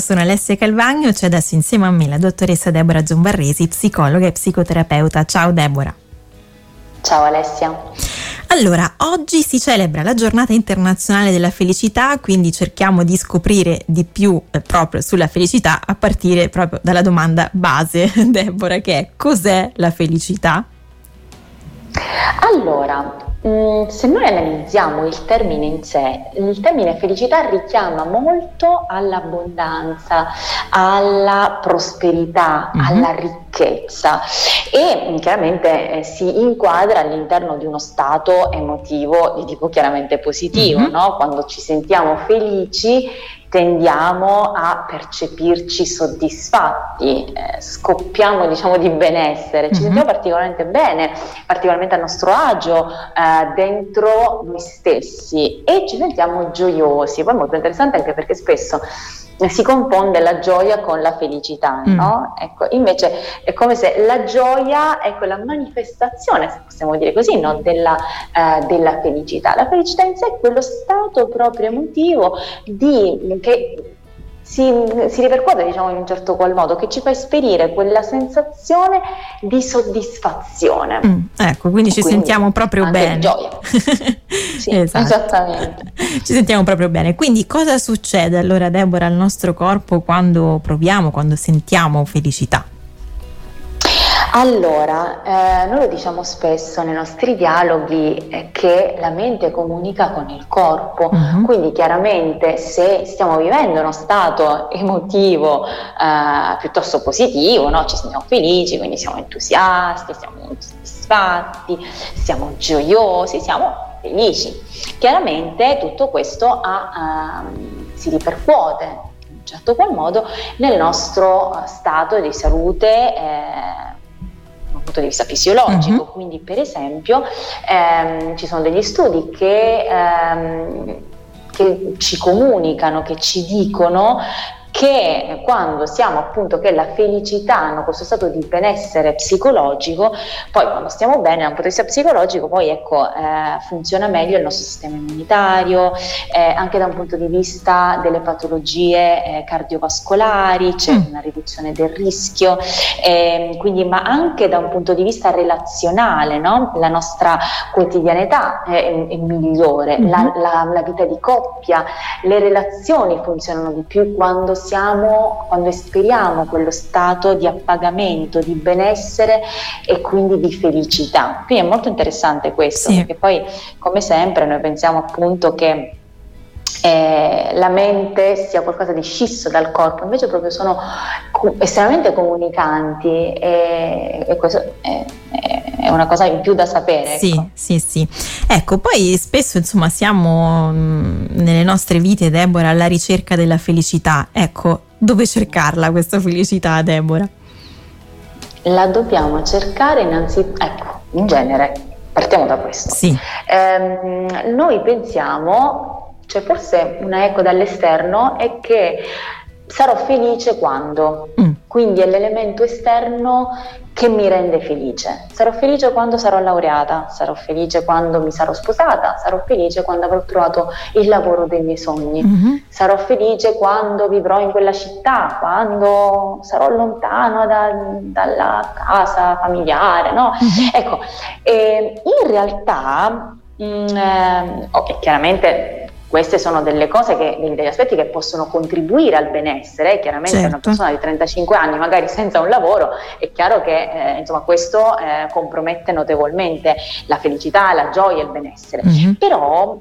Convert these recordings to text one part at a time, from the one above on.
Sono Alessia Calvagno, c'è adesso insieme a me la dottoressa Deborah Giombarresi, psicologa e psicoterapeuta. Ciao Deborah. Ciao Alessia. Allora, oggi si celebra la giornata internazionale della felicità, quindi cerchiamo di scoprire di più proprio sulla felicità a partire proprio dalla domanda base, Deborah, che è: cos'è la felicità? Allora, se noi analizziamo il termine in sé, il termine felicità richiama molto all'abbondanza, alla prosperità, alla ricchezza e chiaramente si inquadra all'interno di uno stato emotivo di tipo chiaramente positivo, no? Quando ci sentiamo felici tendiamo a percepirci soddisfatti, scoppiamo di benessere, ci sentiamo particolarmente bene, particolarmente a nostro agio dentro noi stessi e ci sentiamo gioiosi. Poi è molto interessante anche perché spesso si confonde la gioia con la felicità, no? Ecco, invece è come se la gioia è quella manifestazione, se possiamo dire così, no? della felicità. La felicità in sé è quello stato proprio emotivo che si ripercuote in un certo qual modo, che ci fa esperire quella sensazione di soddisfazione. Ecco, quindi ci sentiamo proprio bene. Gioia. Sì, esatto. Esattamente. Ci sentiamo proprio bene. Quindi cosa succede allora, Deborah, al nostro corpo quando sentiamo felicità? Allora, noi lo diciamo spesso nei nostri dialoghi che la mente comunica con il corpo, quindi chiaramente se stiamo vivendo uno stato emotivo piuttosto positivo, no? Ci sentiamo felici, quindi siamo entusiasti, siamo soddisfatti, siamo gioiosi, siamo felici. Chiaramente tutto questo si ripercuote in un certo qual modo nel nostro stato di salute dal punto di vista fisiologico. Quindi per esempio ci sono degli studi che ci comunicano, che ci dicono che quando siamo appunto, che la felicità hanno questo stato di benessere psicologico, poi quando stiamo bene dal punto di vista psicologico poi funziona meglio il nostro sistema immunitario, anche da un punto di vista delle patologie cardiovascolari c'è una riduzione del rischio, quindi, ma anche da un punto di vista relazionale, no? La nostra quotidianità è migliore, la vita di coppia, le relazioni funzionano di più quando esperiamo quello stato di appagamento, di benessere e quindi di felicità. Quindi è molto interessante questo, perché poi come sempre noi pensiamo appunto che la mente sia qualcosa di scisso dal corpo, invece proprio sono estremamente comunicanti e questo è una cosa in più da sapere. Sì. Ecco, poi spesso siamo nelle nostre vite, Deborah, alla ricerca della felicità. Ecco, dove cercarla questa felicità, Deborah? La dobbiamo cercare in genere, partiamo da questo. Noi pensiamo, cioè forse una eco dall'esterno è che sarò felice quando, quindi è l'elemento esterno che mi rende felice. Sarò felice quando sarò laureata, sarò felice quando mi sarò sposata, sarò felice quando avrò trovato il lavoro dei miei sogni, sarò felice quando vivrò in quella città, quando sarò lontano dalla casa familiare, no? Ecco, in realtà chiaramente queste sono delle cose degli aspetti che possono contribuire al benessere. Chiaramente una persona di 35 anni magari senza un lavoro, è chiaro che questo compromette notevolmente la felicità, la gioia e il benessere. Però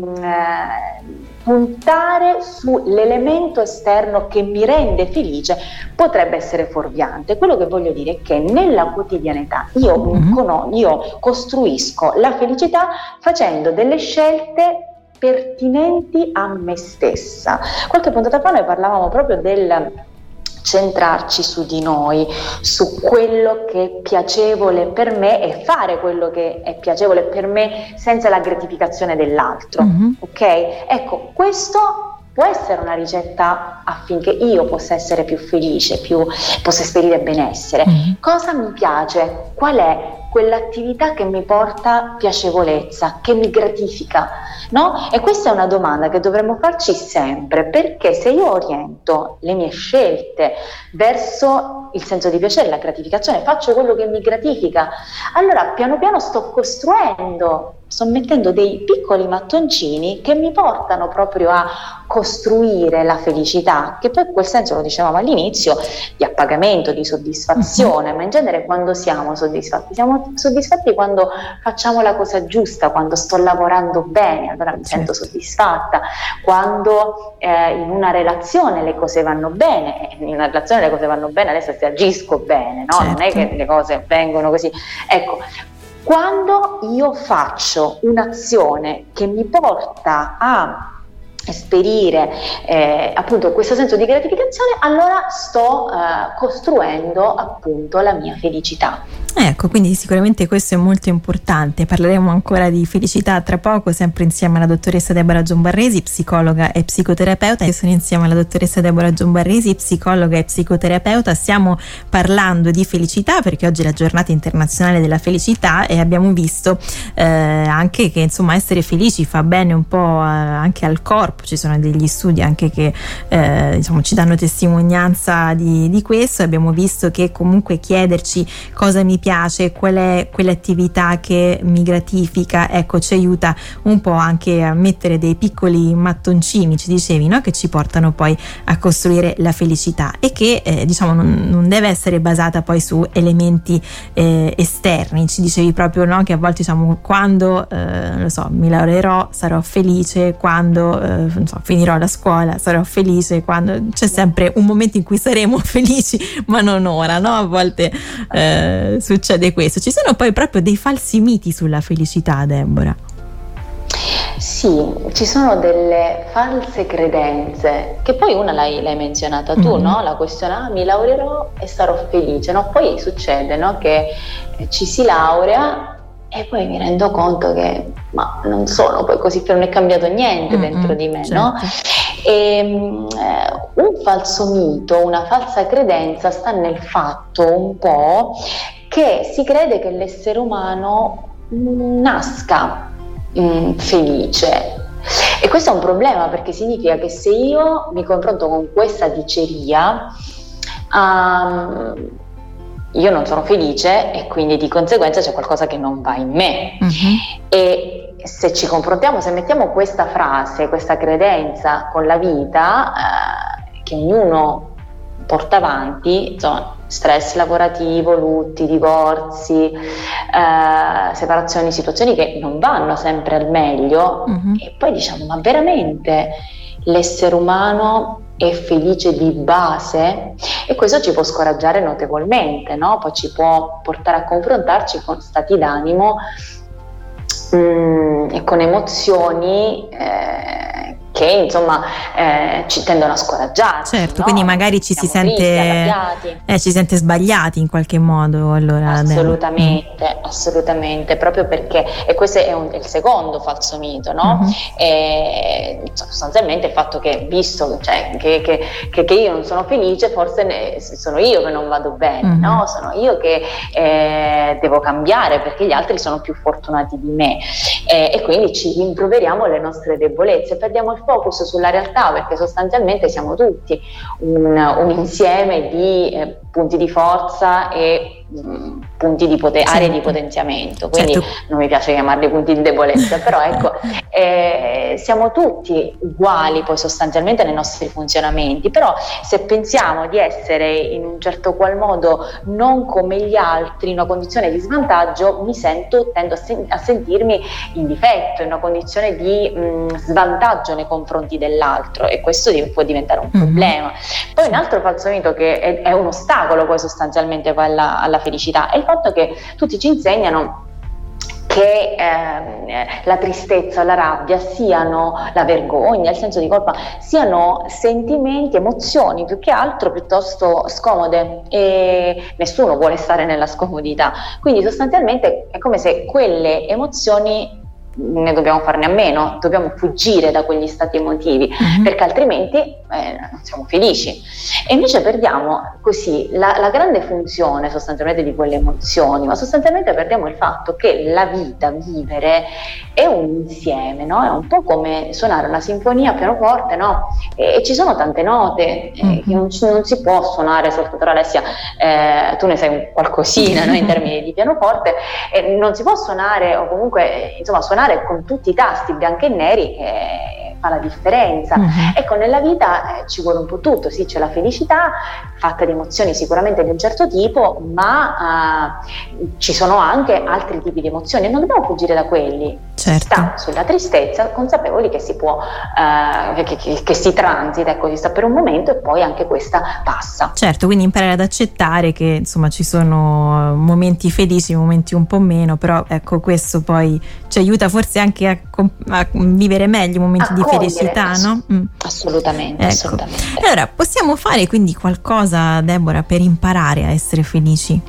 puntare sull'elemento esterno che mi rende felice potrebbe essere fuorviante. Quello che voglio dire è che nella quotidianità io costruisco la felicità facendo delle scelte pertinenti a me stessa. Qualche puntata fa noi parlavamo proprio del centrarci su di noi, su quello che è piacevole per me e fare quello che è piacevole per me senza la gratificazione dell'altro. Ok? Ecco, questo può essere una ricetta affinché io possa essere più felice, possa esperire benessere. Cosa mi piace? Qual è quell'attività che mi porta piacevolezza, che mi gratifica, no? E questa è una domanda che dovremmo farci sempre, perché se io oriento le mie scelte verso il senso di piacere, la gratificazione, faccio quello che mi gratifica, allora piano piano sto mettendo dei piccoli mattoncini che mi portano proprio a costruire la felicità, che poi in quel senso, lo dicevamo all'inizio, di appagamento, di soddisfazione, ma in genere quando siamo soddisfatti? Siamo soddisfatti quando facciamo la cosa giusta, quando sto lavorando bene, allora mi sento soddisfatta, quando in una relazione le cose vanno bene, in una relazione le cose vanno bene, adesso se agisco bene, no? Non è che le cose vengono così, ecco. Quando io faccio un'azione che mi porta a esperire appunto questo senso di gratificazione, allora sto costruendo appunto la mia felicità. Ecco, quindi sicuramente questo è molto importante. Parleremo ancora di felicità tra poco, sempre insieme alla dottoressa Deborah Giombarresi, psicologa e psicoterapeuta. Io sono insieme alla dottoressa Deborah Giombarresi, psicologa e psicoterapeuta. Stiamo parlando di felicità perché oggi è la giornata internazionale della felicità e abbiamo visto anche che insomma essere felici fa bene un po' anche al corpo. Ci sono degli studi anche che diciamo, ci danno testimonianza di questo. Abbiamo visto che comunque chiederci cosa mi piace, qual è quell'attività che mi gratifica, ecco, ci aiuta un po' anche a mettere dei piccoli mattoncini, ci dicevi, no? Che ci portano poi a costruire la felicità e che diciamo non deve essere basata poi su elementi esterni. Ci dicevi proprio, no? Che a volte diciamo quando non lo so, mi laureerò sarò felice, quando non so, finirò la scuola sarò felice, quando c'è sempre un momento in cui saremo felici ma non ora, no? A volte succede questo. Ci sono poi proprio dei falsi miti sulla felicità, Deborah. Sì, ci sono delle false credenze, che poi una l'hai menzionata tu, no? La questione, mi laureerò e sarò felice, no? Poi succede, no? Che ci si laurea e poi mi rendo conto che ma non sono poi così, non è cambiato niente dentro di me, certo. No? E un falso mito, una falsa credenza sta nel fatto un po' che si crede che l'essere umano nasca felice, e questo è un problema perché significa che se io mi confronto con questa diceria io non sono felice e quindi di conseguenza c'è qualcosa che non va in me. E se ci confrontiamo, se mettiamo questa frase, questa credenza con la vita che ognuno porta avanti, insomma, stress lavorativo, lutti, divorzi, separazioni, situazioni che non vanno sempre al meglio, e poi diciamo, ma veramente l'essere umano è felice di base? E questo ci può scoraggiare notevolmente, no? Poi ci può portare a confrontarci con stati d'animo e con emozioni che insomma ci tendono a scoraggiarci. Certo, no? Quindi magari ci si sente sbagliati in qualche modo. Allora, assolutamente, proprio perché, e questo è il secondo falso mito, no? E, sostanzialmente il fatto che, visto che io non sono felice, forse sono io che non vado bene, no? Sono io che devo cambiare perché gli altri sono più fortunati di me, e quindi ci rimproveriamo le nostre debolezze, perdiamo il focus sulla realtà, perché sostanzialmente siamo tutti un insieme di punti di forza e punti di aree di potenziamento, quindi non mi piace chiamarli punti di debolezza, però ecco, siamo tutti uguali poi sostanzialmente nei nostri funzionamenti, però se pensiamo di essere in un certo qual modo non come gli altri, in una condizione di svantaggio, tendo a sentirmi in difetto, in una condizione di svantaggio nei confronti dell'altro, e questo può diventare un problema. Poi un altro falso mito che è un ostacolo poi sostanzialmente alla felicità è il fatto che tutti ci insegnano che la tristezza, la rabbia siano, la vergogna, il senso di colpa siano sentimenti, emozioni più che altro piuttosto scomode, e nessuno vuole stare nella scomodità, quindi sostanzialmente è come se quelle emozioni ne dobbiamo farne a meno, dobbiamo fuggire da quegli stati emotivi, perché altrimenti non siamo felici. E invece perdiamo così la grande funzione sostanzialmente di quelle emozioni, ma sostanzialmente perdiamo il fatto che la vita, vivere, è un insieme, no? È un po' come suonare una sinfonia a pianoforte, no? E ci sono tante note, che non si può suonare soltanto. Alessia, tu ne sai qualcosina, no? In termini di pianoforte, non si può suonare, o comunque insomma suonare con tutti i tasti bianchi e neri, fa la differenza. Ecco, nella vita ci vuole un po' tutto, sì, c'è la felicità fatta di emozioni sicuramente di un certo tipo, ma ci sono anche altri tipi di emozioni e non dobbiamo fuggire da quelli. Certo. Sta sulla tristezza, consapevoli che si può che si transita, ecco, si sta per un momento e poi anche questa passa. Certo, quindi imparare ad accettare che insomma ci sono momenti felici, momenti un po' meno, però ecco, questo poi ci aiuta forse anche a vivere meglio i momenti di felicità, no? Assolutamente, ecco. Assolutamente. Allora, possiamo fare quindi qualcosa, Deborah, per imparare a essere felici?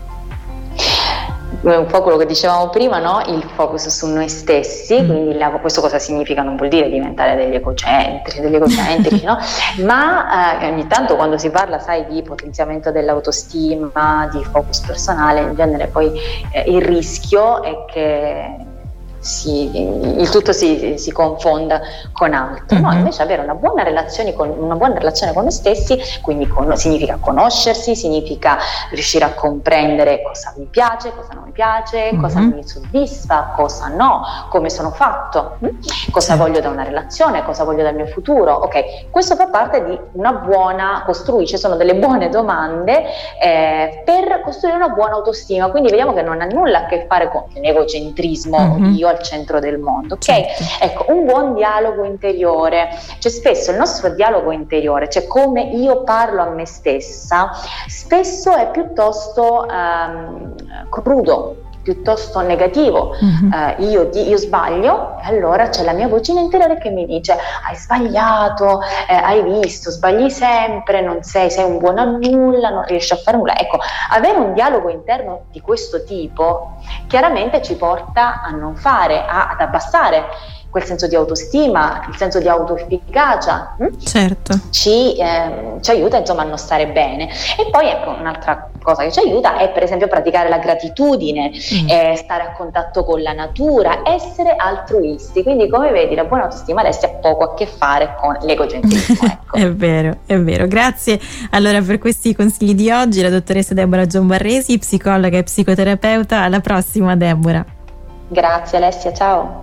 Un po' quello che dicevamo prima, no? Il focus su noi stessi, quindi questo cosa significa? Non vuol dire diventare degli egocentrici, no? Ma ogni tanto quando si parla, sai, di potenziamento dell'autostima, di focus personale, in genere poi il rischio è che il tutto si confonda con altro. No, invece avere una buona relazione con noi stessi, quindi significa conoscersi, significa riuscire a comprendere cosa mi piace, cosa non mi piace, cosa mi soddisfa, cosa no, come sono fatto, cosa voglio da una relazione, cosa voglio dal mio futuro. Ok, questo fa parte di una buona sono delle buone domande per costruire una buona autostima. Quindi vediamo che non ha nulla a che fare con l'egocentrismo, io al centro del mondo, ok? Certo. Ecco, un buon dialogo interiore, cioè spesso il nostro dialogo interiore, cioè come io parlo a me stessa, spesso è piuttosto crudo, piuttosto negativo. Io sbaglio e allora c'è la mia vocina interiore che mi dice: hai sbagliato, hai visto, sbagli sempre, non sei un buono a nulla, non riesci a fare nulla. Ecco, avere un dialogo interno di questo tipo chiaramente ci porta a non fare, ad abbassare quel senso di autostima, il senso di autoefficacia. Certo. Ci aiuta insomma a non stare bene. E poi ecco, un'altra cosa che ci aiuta è per esempio praticare la gratitudine, stare a contatto con la natura, essere altruisti. Quindi come vedi la buona autostima adesso ha poco a che fare con l'egocentrismo. Ecco. È vero. Grazie allora per questi consigli di oggi, la dottoressa Deborah Giombarresi, psicologa e psicoterapeuta. Alla prossima, Deborah. Grazie Alessia, ciao.